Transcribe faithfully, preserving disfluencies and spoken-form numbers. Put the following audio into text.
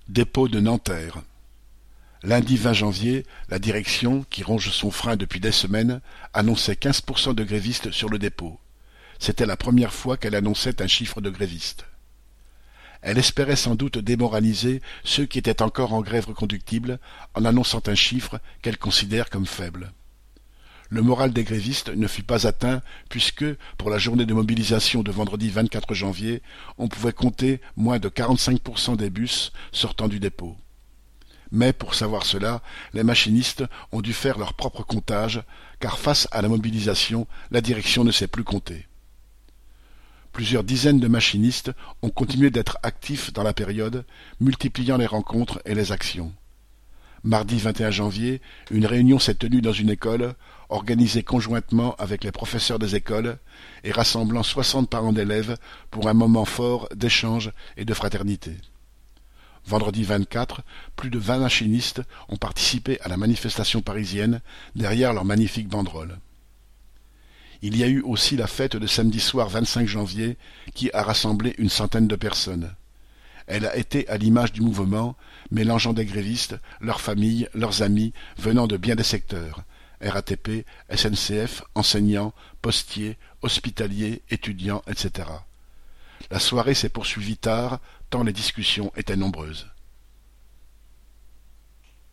Dépôt de Nanterre. Lundi vingt janvier, la direction, qui ronge son frein depuis des semaines, annonçait quinze pour cent de grévistes sur le dépôt. C'était la première fois qu'elle annonçait un chiffre de grévistes. Elle espérait sans doute démoraliser ceux qui étaient encore en grève reconductible en annonçant un chiffre qu'elle considère comme faible. Le moral des grévistes ne fut pas atteint puisque, pour la journée de mobilisation de vendredi vingt-quatre janvier, on pouvait compter moins de quarante-cinq pour cent des bus sortant du dépôt. Mais pour savoir cela, les machinistes ont dû faire leur propre comptage, car face à la mobilisation, la direction ne sait plus compter. Plusieurs dizaines de machinistes ont continué d'être actifs dans la période, multipliant les rencontres et les actions. Mardi vingt et un janvier, une réunion s'est tenue dans une école, organisée conjointement avec les professeurs des écoles et rassemblant soixante parents d'élèves pour un moment fort d'échange et de fraternité. Vendredi vingt-quatre, plus de vingt machinistes ont participé à la manifestation parisienne derrière leur magnifique banderole. Il y a eu aussi la fête de samedi soir vingt-cinq janvier qui a rassemblé une centaine de personnes. Elle a été à l'image du mouvement, mélangeant des grévistes, leurs familles, leurs amis, venant de bien des secteurs, R A T P, S N C F, enseignants, postiers, hospitaliers, étudiants, et cetera. La soirée s'est poursuivie tard, tant les discussions étaient nombreuses.